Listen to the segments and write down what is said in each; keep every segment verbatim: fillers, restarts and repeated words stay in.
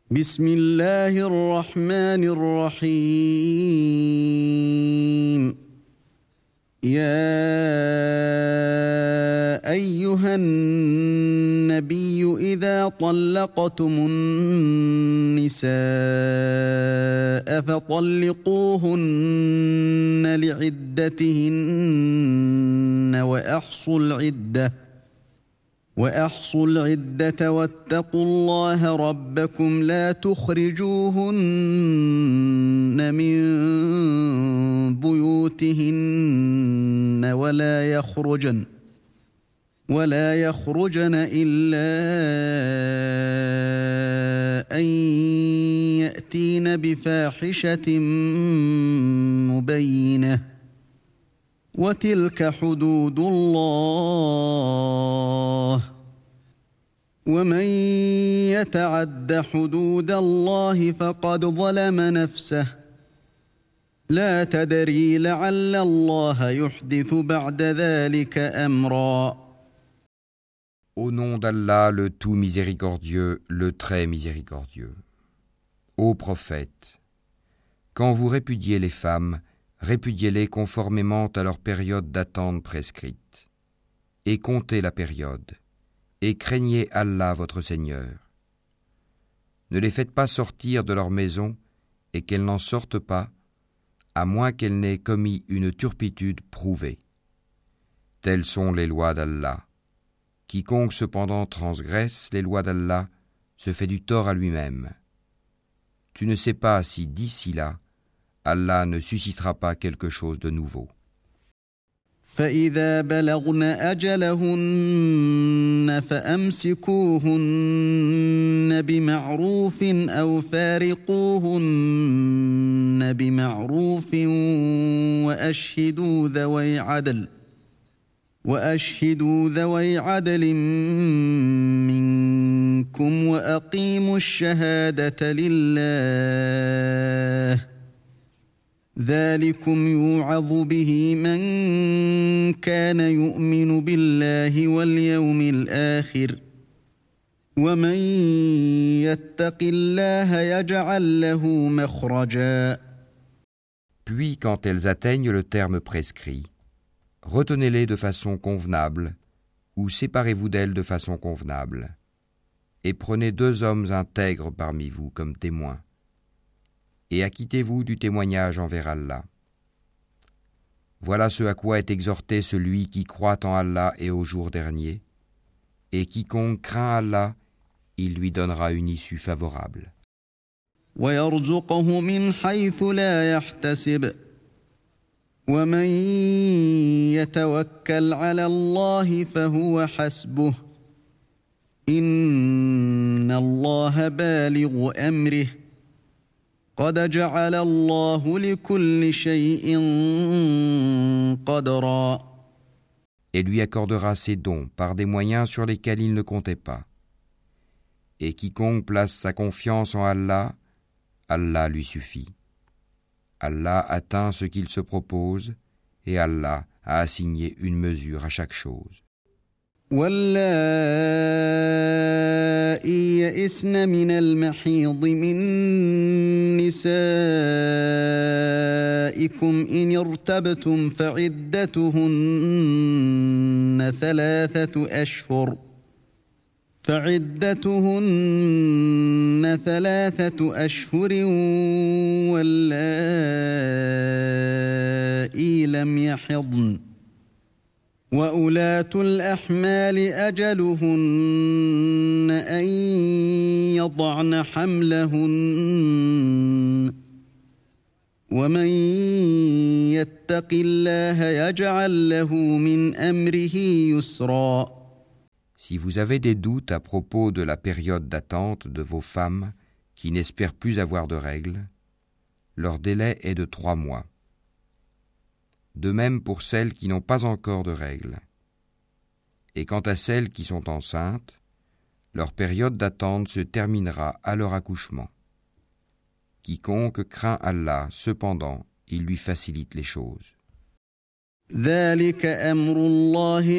بسم الله الرحمن الرحيم يا أيها النبي إذا طلقتم النساء فطلقوهن لعدتهن وأحصوا العدة وأحصوا العدة واتقوا الله ربكم لا تخرجوهن من بيوتهن ولا يخرجن ولا يخرجن إلا أن يأتين بفاحشة مبينة وتلك حدود الله ومن يتعد حدود الله فقد ظلم نفسه لا تدري لعل الله يحدث بعد ذلك أمرا. Au nom d'Allah, le tout miséricordieux, le très miséricordieux. Ô prophète, quand vous répudiez les femmes, répudiez-les conformément à leur période d'attente prescrite, et comptez la période, et craignez Allah votre Seigneur. Ne les faites pas sortir de leur maison, et qu'elles n'en sortent pas, à moins qu'elles n'aient commis une turpitude prouvée. Telles sont les lois d'Allah. Quiconque cependant transgresse les lois d'Allah se fait du tort à lui-même. Tu ne sais pas si d'ici là, Allah ne suscitera pas quelque chose de nouveau. فإذا بلغن أجلهن فأمسكوهن بمعروف أو فارقوهن بمعروف وأشهدوا ذوي عدل وأشهدوا ذوي عدل منكم وأقيموا الشهادة لله ذلكم يوعظ به من كان يؤمن بالله واليوم الآخر ومن يتق الله يجعل له مخرجا. Puis quand elles atteignent le terme prescrit, retenez-les de façon convenable ou séparez-vous d'elles de façon convenable et prenez deux hommes intègres parmi vous comme témoins. Et acquittez-vous du témoignage envers Allah. Voilà ce à quoi est exhorté celui qui croit en Allah et au jour dernier, et quiconque craint Allah, il lui donnera une issue favorable. وَيَرْزُقْهُ مِنْ حَيْثُ لَا يَحْتَسِبُ وَمَنْ يَتَوَكَّلْ عَلَى اللَّهِ فَهُوَ حَسْبُهُ إِنَّ اللَّهَ بَالِغُ أَمْرِهِ قد جعل الله لكل شيء قدرا. Et lui accordera ses dons par des moyens sur lesquels il ne comptait pas. Et quiconque place sa confiance en Allah, Allah lui suffit. Allah atteint ce qu'il se propose et Allah a assigné une mesure à chaque chose. واللائي يئسن من المحيض من نسائكم إن ارتبتم فعدتهن ثلاثة أشهر فعدتهن ثلاثة أشهر واللائي لم يحضن وأولاة الأحمال أجلهن أن يضعن حملهن ومن يتق الله يجعل له من أمره يسرا. Si vous avez des doutes à propos de la période d'attente de vos femmes qui n'espèrent plus avoir de règles, leur délai est de trois mois. De même pour celles qui n'ont pas encore de règles. Et quant à celles qui sont enceintes, leur période d'attente se terminera à leur accouchement. Quiconque craint Allah, cependant, il lui facilite les choses. ذلك أمر الله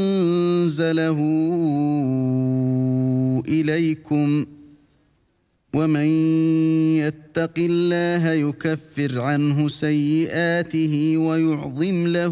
أنزله إليكم ومن يتق الله يكفر عنه سيئاته ويعظم له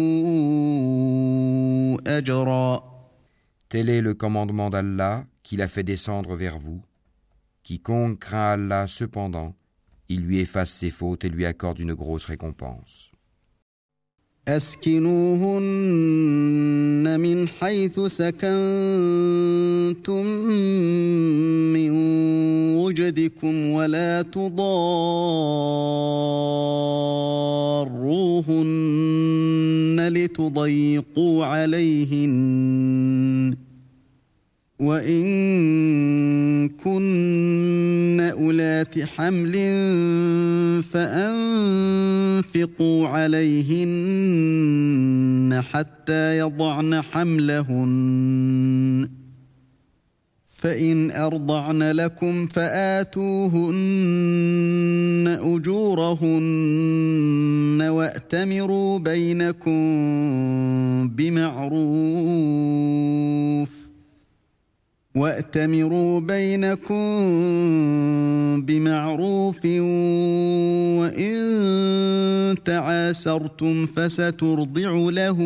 أجرا. Tel est le commandement d'Allah qu'il a fait descendre vers vous. Quiconque craint Allah cependant, il lui efface ses fautes et lui accorde une grosse récompense. أسكنوهن من حيث سكنتم من وجدكم ولا تضاروهن لتضيقوا عليهن وإن كن أولات حمل فأنفقوا عليهن حتى يضعن حملهن فإن أرضعن لكم فآتوهن أجورهن وأتمروا بينكم بمعروف وَأْتَمِرُوا بَيْنَكُمْ بِمَعْرُوفٍ وَإِنْ تَعَاسَرْتُمْ فَسَتُرْضِعُ لَهُ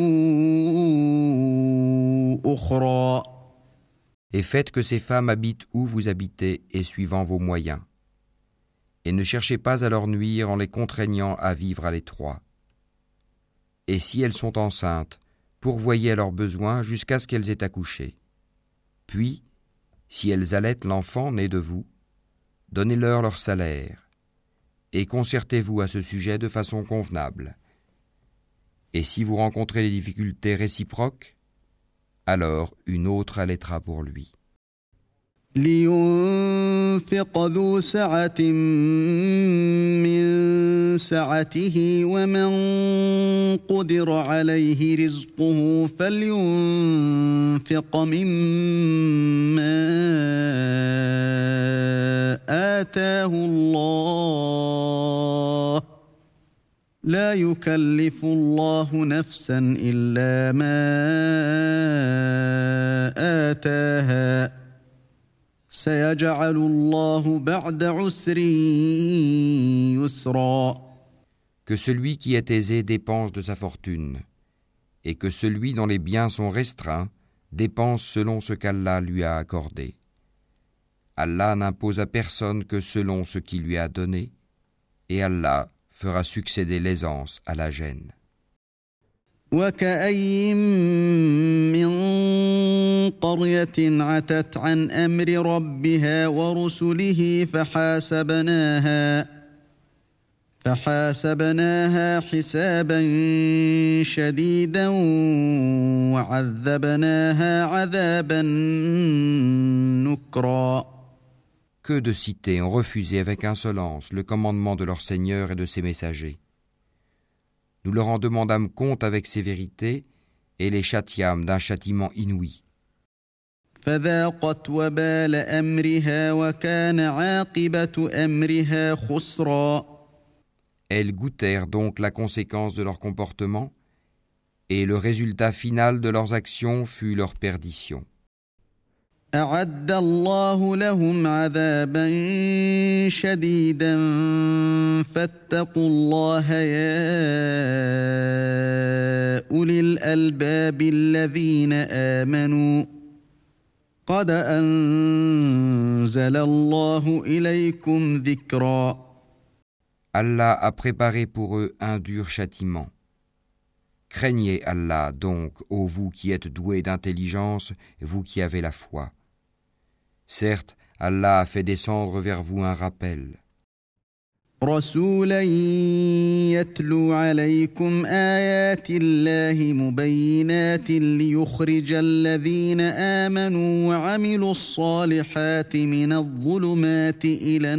أُخْرَى. Et faites que ces femmes habitent où vous habitez et suivant vos moyens. Et ne cherchez pas à leur nuire en les contraignant à vivre à l'étroit. Et si elles sont enceintes, pourvoyez à leurs besoins jusqu'à ce qu'elles aient accouché. Puis, si elles allaitent l'enfant né de vous, donnez-leur leur salaire, et concertez-vous à ce sujet de façon convenable. Et si vous rencontrez des difficultés réciproques, alors une autre allaitera pour lui. لينفق ذو سعة من سعته ومن قدر عليه رزقه فلينفق مما آتاه الله لا يكلف الله نفسا إلا ما آتاها سيجعل الله بعد عسر يسرا. Que celui qui est aisé dépense de sa fortune, et que celui dont les biens sont restreints dépense selon ce qu'Allah lui a accordé. Allah n'impose à personne que selon ce qu'il lui a donné, et Allah fera succéder l'aisance à la gêne. وكأين من قرية عتت عن أمر ربها ورسله فحاسبناها فحاسبناها حسابا شديدا وعذبناها عذابا نكرا. Que de cités ont refusé avec insolence le commandement de leur Seigneur et de ses messagers. Nous leur en demandâmes compte avec sévérité et les châtiâmes d'un châtiment inouï. فذاقت وبال أمرها وكان عاقبة أمرها خسرا. Elles goûtèrent donc la conséquence de leur comportement, et le résultat final de leurs actions fut leur perdition. أعد الله لهم عذابا شديدا فاتقوا الله يا أولي الألباب الذين آمنوا قد أنزل الله إليكم ذكرا. Allah a préparé pour eux un dur châtiment. Craignez Allah donc, ô vous qui êtes doués d'intelligence, vous qui avez la foi. Certes, Allah a fait descendre vers vous un rappel. رسولا يتلو عليكم آيات الله مبينات ليخرج الذين آمنوا وعملوا الصالحات من الظلمات إلى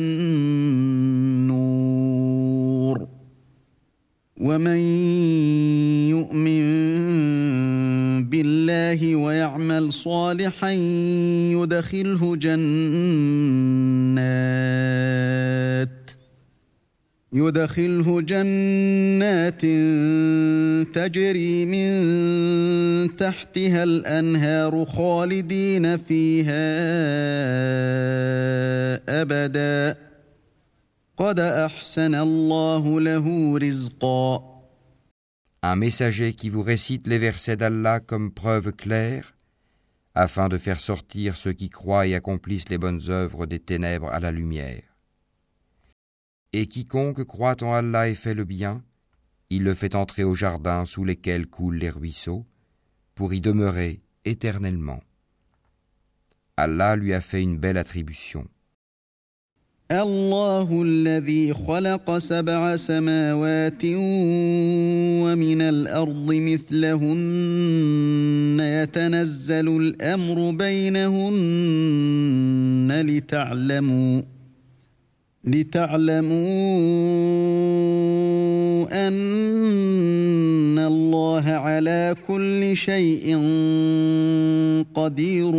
النور ومن يؤمن بالله ويعمل صالحا يدخله جنات يدخله جنات تجري من تحتها الأنهار خالدين فيها أبدا قد أحسن الله له رزقا. Un messager qui vous récite les versets d'Allah comme preuve claire, afin de faire sortir ceux qui croient et accomplissent les bonnes œuvres des ténèbres à la lumière. Et quiconque croit en Allah et fait le bien, il le fait entrer au jardin sous lesquels coulent les ruisseaux, pour y demeurer éternellement. Allah lui a fait une belle attribution. الله الذي خلق سبع سماوات ومن الأرض مثلهن يتنزل الأمر بينهن لتعلموا لتعلموا أن الله على كل شيء قدير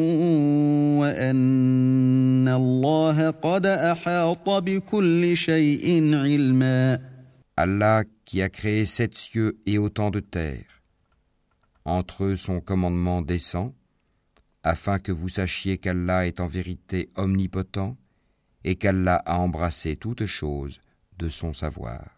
وأن الله قد أحاط بكل شيء علما. Allah qui a créé sept cieux et autant de terre. Entre eux son commandement descend, afin que vous sachiez qu'Allah est en vérité omnipotent et qu'Allah a embrassé toutes choses de son savoir.